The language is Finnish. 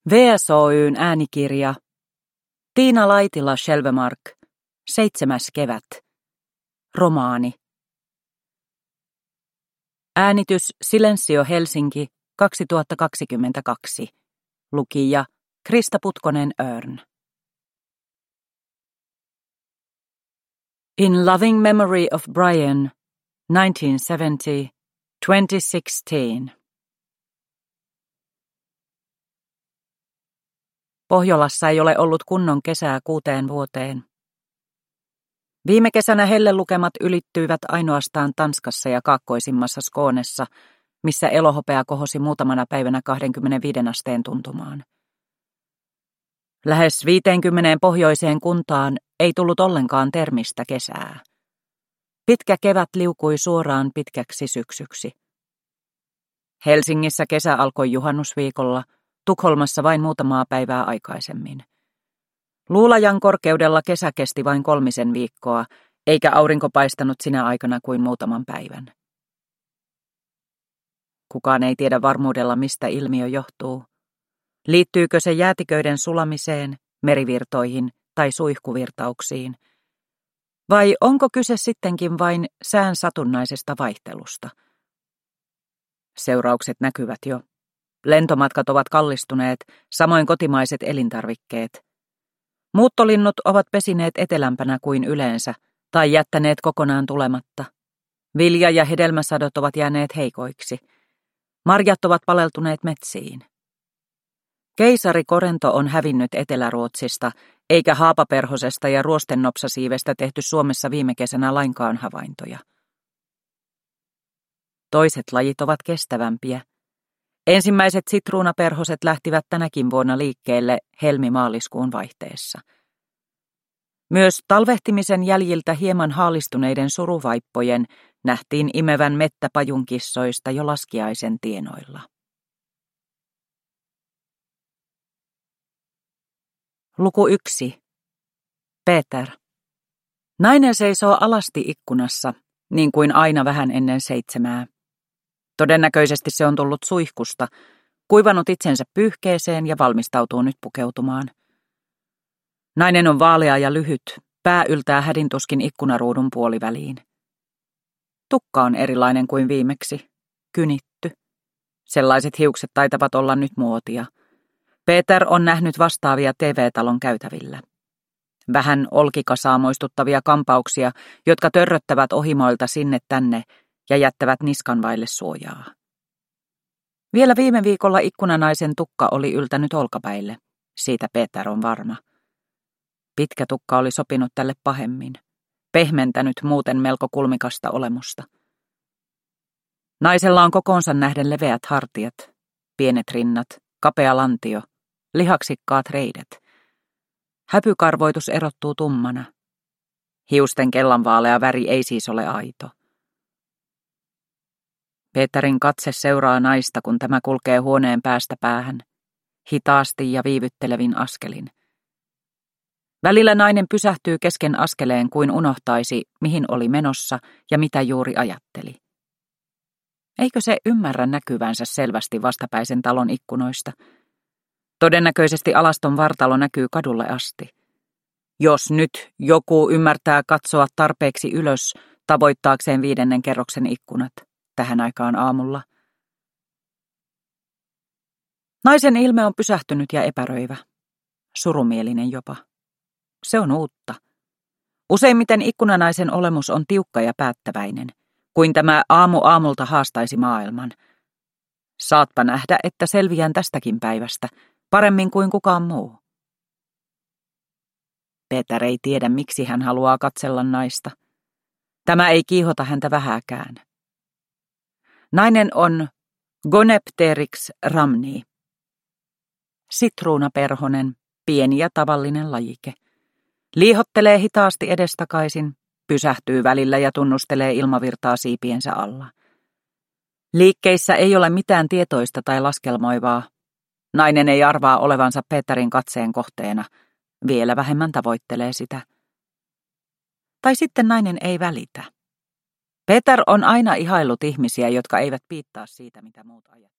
VSOY:n äänikirja. Tiina Laitila Shelvemark. 7. kevät. Romaani. Äänitys Silensio Helsinki 2022. Lukija Krista Putkonen Örn. In loving memory of Brian, 1970, 2016. Pohjolassa ei ole ollut kunnon kesää 6 vuoteen. Viime kesänä hellelukemat ylittyivät ainoastaan Tanskassa ja kaakkoisimmassa Skånessa, missä elohopea kohosi muutamana päivänä 25 asteen tuntumaan. Lähes 50 pohjoiseen kuntaan ei tullut ollenkaan termistä kesää. Pitkä kevät liukui suoraan pitkäksi syksyksi. Helsingissä kesä alkoi juhannusviikolla, Tukholmassa vain muutamaa päivää aikaisemmin. Luulajan korkeudella kesä kesti vain 3 viikkoa, eikä aurinko paistanut sinä aikana kuin muutaman päivän. Kukaan ei tiedä varmuudella, mistä ilmiö johtuu. Liittyykö se jäätiköiden sulamiseen, merivirtoihin tai suihkuvirtauksiin? Vai onko kyse sittenkin vain sään satunnaisesta vaihtelusta? Seuraukset näkyvät jo. Lentomatkat ovat kallistuneet, samoin kotimaiset elintarvikkeet. Muuttolinnut ovat pesineet etelämpänä kuin yleensä tai jättäneet kokonaan tulematta. Vilja- ja hedelmäsadot ovat jääneet heikoiksi. Marjat ovat paleltuneet metsiin. Keisari Korento on hävinnyt Etelä-Ruotsista, eikä haapaperhosesta ja ruostennopsasiivestä tehty Suomessa viime kesänä lainkaan havaintoja. Toiset lajit ovat kestävämpiä. Ensimmäiset sitruunaperhoset lähtivät tänäkin vuonna liikkeelle helmi-maaliskuun vaihteessa. Myös talvehtimisen jäljiltä hieman haalistuneiden suruvaippojen nähtiin imevän mettäpajunkissoista jo laskiaisen tienoilla. Luku 1. Peter. Nainen seisoo alasti ikkunassa, niin kuin aina vähän ennen 7. Todennäköisesti se on tullut suihkusta, kuivanut itsensä pyyhkeeseen ja valmistautuu nyt pukeutumaan. Nainen on vaalea ja lyhyt, pää yltää hädintuskin ikkunaruudun puoliväliin. Tukka on erilainen kuin viimeksi, kynitty. Sellaiset hiukset taitavat olla nyt muotia. Peter on nähnyt vastaavia TV-talon käytävillä. Vähän olkikasaa muistuttavia kampauksia, jotka törröttävät ohimoilta sinne tänne ja jättävät niskan vaille suojaa. Vielä viime viikolla ikkunanaisen tukka oli yltänyt olkapäille. Siitä Peter on varma. Pitkä tukka oli sopinut tälle pahemmin, pehmentänyt muuten melko kulmikasta olemusta. Naisella on kokoonsa nähden leveät hartiat, pienet rinnat, kapea lantio, lihaksikkaat reidet. Häpykarvoitus erottuu tummana. Hiusten kellanvaalea väri ei siis ole aito. Peterin katse seuraa naista, kun tämä kulkee huoneen päästä päähän, hitaasti ja viivyttelevin askelin. Välillä nainen pysähtyy kesken askeleen kuin unohtaisi, mihin oli menossa ja mitä juuri ajatteli. Eikö se ymmärrä näkyvänsä selvästi vastapäisen talon ikkunoista? Todennäköisesti alaston vartalo näkyy kadulle asti. Jos nyt joku ymmärtää katsoa tarpeeksi ylös tavoittaakseen 5. kerroksen ikkunat tähän aikaan aamulla. Naisen ilme on pysähtynyt ja epäröivä, surumielinen jopa. Se on uutta. Useimmiten ikkunanaisen olemus on tiukka ja päättäväinen, kuin tämä aamu aamulta haastaisi maailman. Saatpa nähdä, että selviän tästäkin päivästä, paremmin kuin kukaan muu. Peter ei tiedä, miksi hän haluaa katsella naista. Tämä ei kiihota häntä vähääkään. Nainen on Gonepteryx rhamni. Sitruunaperhonen, pieni ja tavallinen lajike. Liihottelee hitaasti edestakaisin, pysähtyy välillä ja tunnustelee ilmavirtaa siipiensä alla. Liikkeissä ei ole mitään tietoista tai laskelmoivaa. Nainen ei arvaa olevansa Peterin katseen kohteena, vielä vähemmän tavoittelee sitä. Tai sitten nainen ei välitä. Peter on aina ihaillut ihmisiä, jotka eivät piittaa siitä, mitä muut ajattelevat.